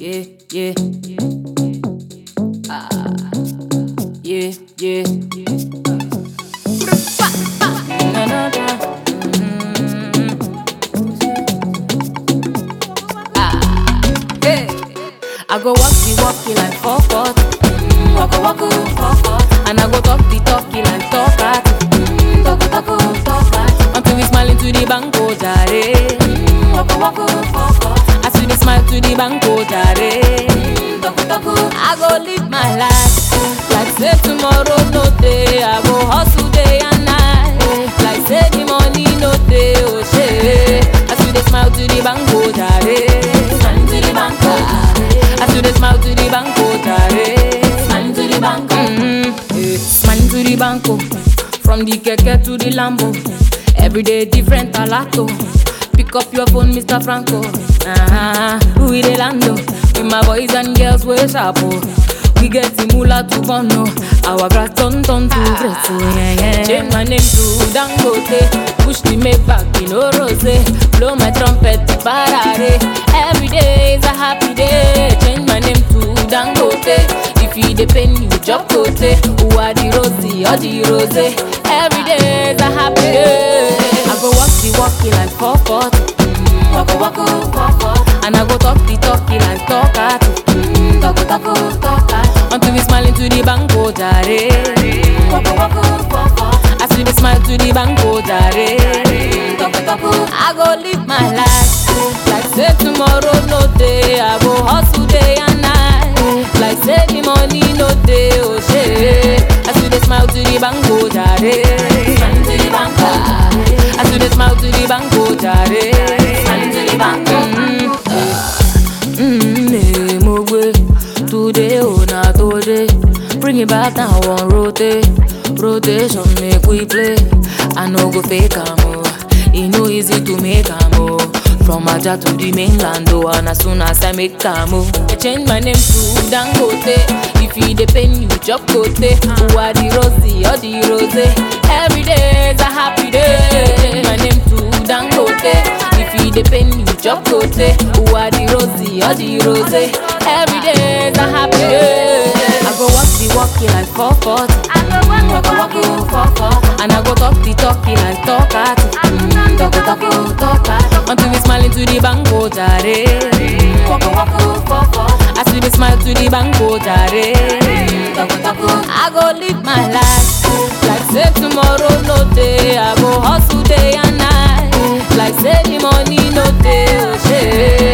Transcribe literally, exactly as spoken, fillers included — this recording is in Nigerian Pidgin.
yeah, yeah. Ah, yeah, yeah. Na, na, na. Mm. Ah, hey. I go walk the walkie like four foot. Mm, walk walk four and I go talk the talkie like talk at. Mm, talk talk talk until we smile into the banco jare. Mm, walk walk four as we dey smile to the banco jare. Mm, talk talk I go live my life like say tomorrow no day. I go hustle day and night like say the money no day. Oh shit, as we dey smile to the banco jare. Smile to the banco. As we dey smile to the banco jare. Smile to the banco. Mm-hmm. Yeah. Smile to the banco. From the keke to the Lambo. Every day different alato. Pick up your phone, Mister Franco. Uh-huh. We dey lando with my boys and girls we sharp. We get the moolah to bono. Our grass turn turn to great. So yeah, yeah. Change my name to Dangote. Push the Maybach in Rose. Blow my trumpet to Parare. Every day is a happy day. Change my name to Dangote. If you dey pain you chop kote. Who are the Rosie or the Rose? Every day is a happy day. I go walk the walkie like four foot. Mm, walk walk four and I go talk the talkie like talk at. Mm, talk talk talk at. Until we smile into the banco jare. Mm, walk walk four as we dey smile to the banco jare. Mm, talk talk I go live my life like say tomorrow no day. I go hustle day and night like say the money no day. Oh shit, as we dey smile to the banco jare. Smile to the banco. As we dey smile to the banco jare. Smile to the banco. Mm-hmm. Mogwe today oh na today. Bring it back now on rotate. Rotation make we play. I no go fake am oh. E no easy to make am oh. From Aja to the mainland oh. And as soon as I make am oh, I change my name to Dangote. If you dey pain you chop kote. Who are the Rosie or the Rose? Every day is a happy day. Change my name to Dangote. If you dey pain you chop kote. Who are the Rosie or the Rose? Every day is a happy day. I go walk the walkie like four foot. I go walk walk four four and I go talk the talkie like talk at. Mm, talk talk talk at. Until we smile into the banco jare. Mm, walk walk four four as we dey smile to the banco jare. Mm, talk talk I go live my life like say tomorrow no day. I go hustle day and night like say the money no day. Oh shit.